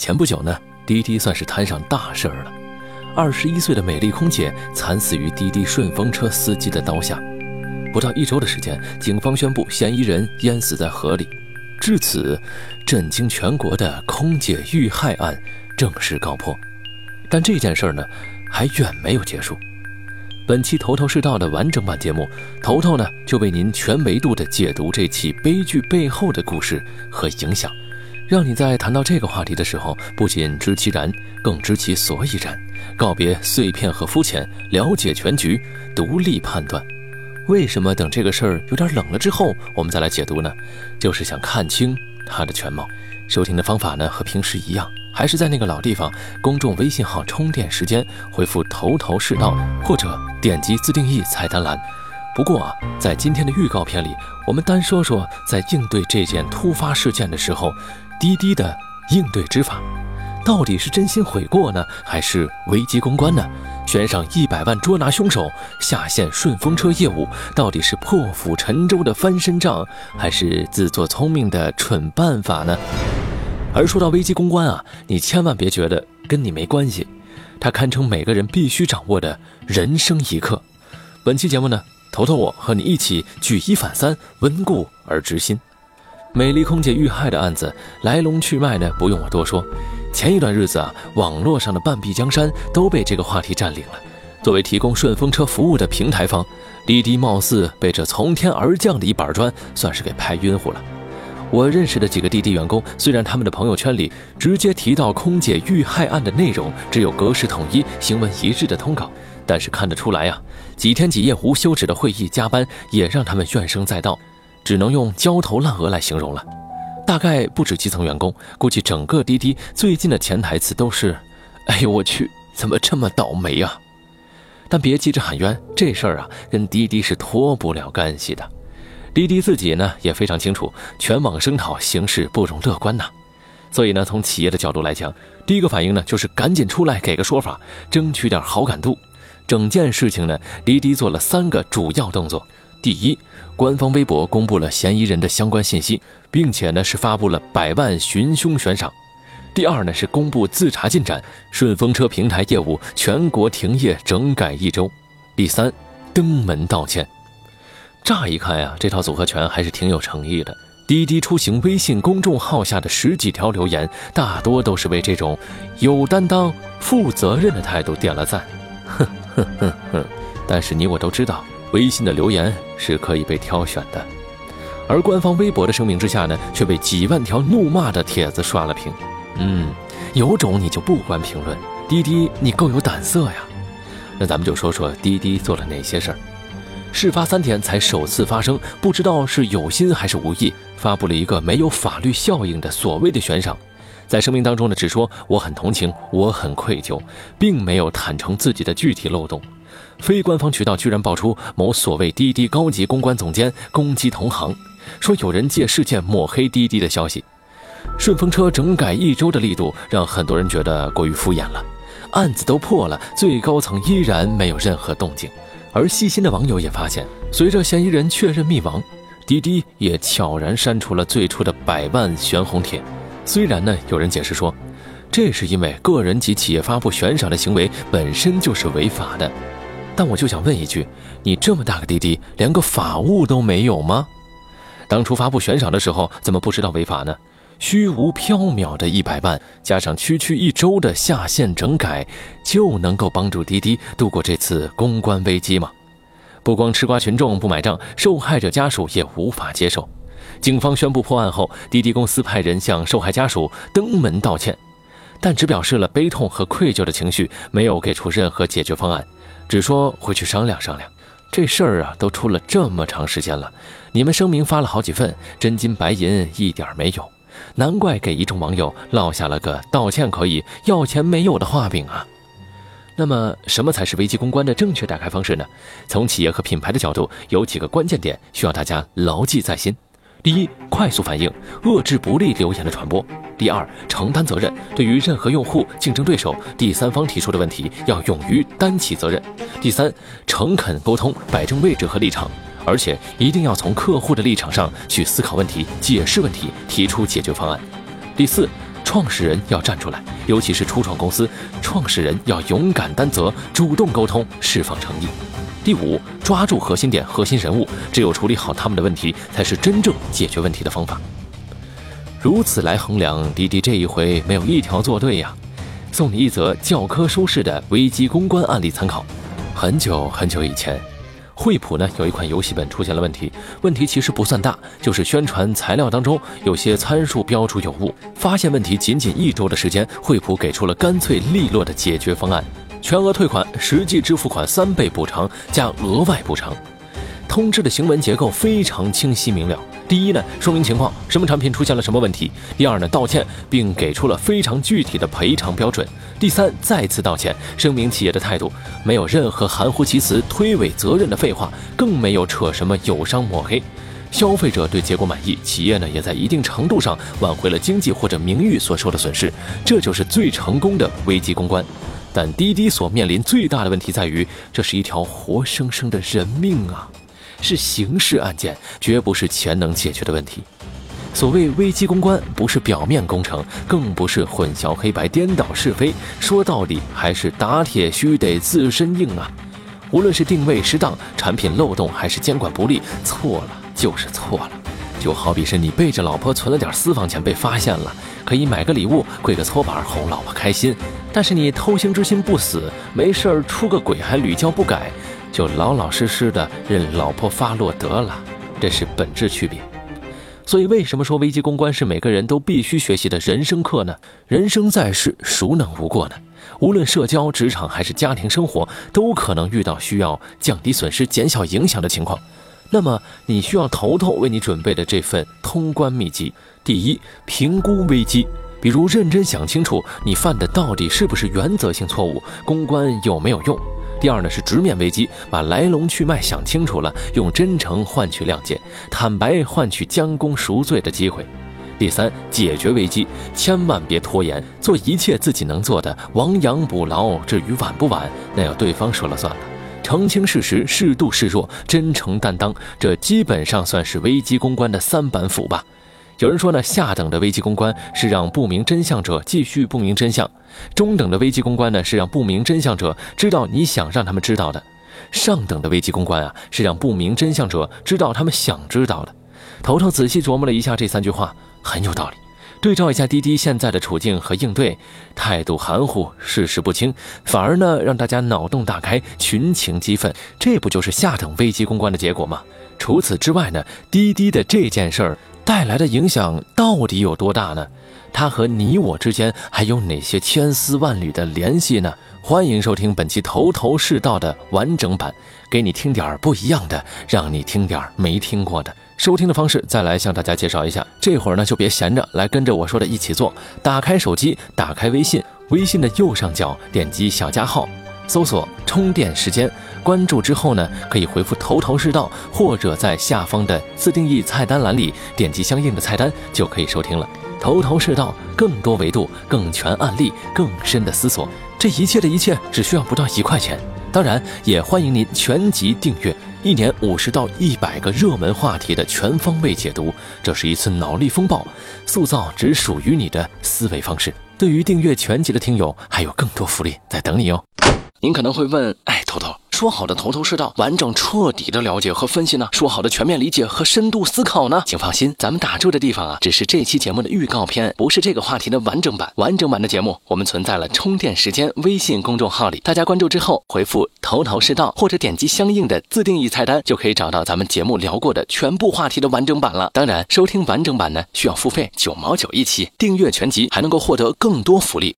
前不久呢，滴滴算是摊上大事儿了。21岁的美丽空姐惨死于滴滴顺风车司机的刀下。不到1周的时间，警方宣布嫌疑人淹死在河里。至此，震惊全国的空姐遇害案正式告破。但这件事呢，还远没有结束。本期头头是道的完整版节目，头头呢就为您全维度的解读这起悲剧背后的故事和影响，让你在谈到这个话题的时候，不仅知其然，更知其所以然，告别碎片和肤浅，了解全局，独立判断。为什么等这个事儿有点冷了之后，我们再来解读呢？就是想看清它的全貌。收听的方法呢，和平时一样，还是在那个老地方，公众微信号充电时间回复头头是道，或者点击自定义菜单栏。不过啊，在今天的预告片里，我们单说说在应对这件突发事件的时候，滴滴的应对之法，到底是真心悔过呢，还是危机公关呢？悬赏100万捉拿凶手，下线顺风车业务，到底是破釜沉舟的翻身仗，还是自作聪明的蠢办法呢？而说到危机公关啊，你千万别觉得跟你没关系，它堪称每个人必须掌握的人生一课。本期节目呢，头头我和你一起举一反三，温故而知新。美丽空姐遇害的案子来龙去脉呢，不用我多说。前一段日子啊，网络上的半壁江山都被这个话题占领了。作为提供顺风车服务的平台方，滴滴貌似被这从天而降的一板砖算是给拍晕乎了。我认识的几个滴滴员工，虽然他们的朋友圈里直接提到空姐遇害案的内容只有格式统一、行文一致的通稿，但是看得出来啊，几天几夜无休止的会议加班也让他们怨声载道，只能用焦头烂额来形容了。大概不止基层员工，估计整个滴滴最近的潜台词都是：哎呦我去，怎么这么倒霉啊！但别急着喊冤，这事儿啊跟滴滴是脱不了干系的。滴滴自己呢也非常清楚，全网声讨形势不容乐观呐。所以呢，从企业的角度来讲，第一个反应呢就是赶紧出来给个说法，争取点好感度。整件事情呢，滴滴做了3个主要动作。第一，官方微博公布了嫌疑人的相关信息，并且呢是发布了100万寻凶悬赏。第二呢是公布自查进展，顺风车平台业务全国停业整改1周。第三，登门道歉。乍一看呀，这套组合拳还是挺有诚意的。滴滴出行微信公众号下的10几条留言，大多都是为这种有担当、负责任的态度点了赞。但是你我都知道，微信的留言是可以被挑选的，而官方微博的声明之下呢，却被几万条怒骂的帖子刷了屏。有种你就不关评论，滴滴你够有胆色呀。那咱们就说说滴滴做了哪些事儿。事发3天才首次发生，不知道是有心还是无意，发布了一个没有法律效应的所谓的悬赏。在声明当中呢，只说我很同情，我很愧疚，并没有坦诚自己的具体漏洞。非官方渠道居然爆出某所谓滴滴高级公关总监攻击同行，说有人借事件抹黑滴滴的消息。顺风车整改1周的力度让很多人觉得过于敷衍了，案子都破了，最高层依然没有任何动静。而细心的网友也发现，随着嫌疑人确认密亡，滴滴也悄然删除了最初的100万悬红帖。虽然呢，有人解释说，这是因为个人及企业发布悬赏的行为本身就是违法的，但我就想问一句，你这么大个滴滴，连个法务都没有吗？当初发布悬赏的时候，怎么不知道违法呢？虚无缥缈的100万，加上区1周的下线整改，就能够帮助滴滴度过这次公关危机吗？不光吃瓜群众不买账，受害者家属也无法接受。警方宣布破案后，滴滴公司派人向受害家属登门道歉，但只表示了悲痛和愧疚的情绪，没有给出任何解决方案，只说回去商量商量。这事儿啊，都出了这么长时间了，你们声明发了好几份，真金白银一点没有，难怪给一众网友落下了个道歉可以，要钱没有的画饼啊。那么什么才是危机公关的正确打开方式呢？从企业和品牌的角度，有几个关键点需要大家牢记在心。第一，快速反应，遏制不利留言的传播。第二，承担责任，对于任何用户、竞争对手、第三方提出的问题，要勇于担起责任。第三，诚恳沟通，摆正位置和立场，而且一定要从客户的立场上去思考问题、解释问题、提出解决方案。第四， 创始人要站出来，尤其是初创公司，创始人要勇敢担责，主动沟通，释放诚意。第5，抓住核心点、核心人物，只有处理好他们的问题，才是真正解决问题的方法。如此来衡量，滴滴这一回没有一条做对呀。送你一则教科书式的危机公关案例参考。很久很久以前，惠普呢有一款游戏本出现了问题，问题其实不算大，就是宣传材料当中有些参数标注有误。发现问题仅仅1周的时间，惠普给出了干脆利落的解决方案：全额退款，实际支付款3倍补偿加额外补偿。通知的行文结构非常清晰明了。第一呢，说明情况，什么产品出现了什么问题；第二呢，道歉，并给出了非常具体的赔偿标准；第三，再次道歉，声明企业的态度，没有任何含糊其辞、推诿责任的废话，更没有扯什么友商抹黑。消费者对结果满意，企业呢也在一定程度上挽回了经济或者名誉所受的损失，这就是最成功的危机公关。但滴滴所面临最大的问题在于，这是一条活生生的人命啊！是刑事案件，绝不是钱能解决的问题。所谓危机公关，不是表面工程，更不是混淆黑白、颠倒是非，说道理还是打铁须得自身硬啊！无论是定位失当、产品漏洞，还是监管不力，错了就是错了。就好比是你背着老婆存了点私房钱被发现了，可以买个礼物，跪个搓板哄老婆开心，但是你偷腥之心不死，没事儿出个轨还屡教不改，就老老实实的任老婆发落得了，这是本质区别。所以为什么说危机公关是每个人都必须学习的人生课呢？人生在世，孰能无过呢？无论社交、职场还是家庭生活，都可能遇到需要降低损失、减小影响的情况。那么你需要头头为你准备的这份通关秘籍：第一，评估危机，比如认真想清楚你犯的到底是不是原则性错误，公关有没有用。第二呢，是直面危机，把来龙去脉想清楚了，用真诚换取谅解，坦白换取将功赎罪的机会。第三，解决危机，千万别拖延，做一切自己能做的，亡羊补牢，至于晚不晚，那要对方说了算了。澄清事实，适度示弱，真诚担当，这基本上算是危机公关的3板斧吧。有人说呢，下等的危机公关是让不明真相者继续不明真相，中等的危机公关呢是让不明真相者知道你想让他们知道的，上等的危机公关啊是让不明真相者知道他们想知道的。头头仔细琢磨了一下这3句话，很有道理。对照一下滴滴现在的处境和应对，态度含糊，事事不清，反而呢让大家脑洞大开，群情激愤，这不就是下等危机公关的结果吗？除此之外呢，滴滴的这件事儿带来的影响到底有多大呢？它和你我之间还有哪些千丝万缕的联系呢？欢迎收听本期头头是道的完整版，给你听点不一样的，让你听点没听过的。收听的方式再来向大家介绍一下，这会儿呢就别闲着，来跟着我说的一起做。打开手机，打开微信，微信的右上角点击小加号，搜索充电时间，关注之后呢，可以回复头头是道，或者在下方的自定义菜单栏里点击相应的菜单就可以收听了。头头是道，更多维度，更全案例，更深的思索，这一切的一切只需要不到1块钱。当然也欢迎您全集订阅，1年50到100个热门话题的全方位解读，这是一次脑力风暴，塑造只属于你的思维方式。对于订阅全集的听友，还有更多福利在等你哦。您可能会问，头头，说好的头头是道，完整彻底的了解和分析呢？说好的全面理解和深度思考呢？请放心，咱们打住的地方啊，只是这期节目的预告片，不是这个话题的完整版。完整版的节目，我们存在了充电时间微信公众号里，大家关注之后，回复头头是道，或者点击相应的自定义菜单，就可以找到咱们节目聊过的全部话题的完整版了。当然，收听完整版呢，需要付费9毛9一期，订阅全集还能够获得更多福利。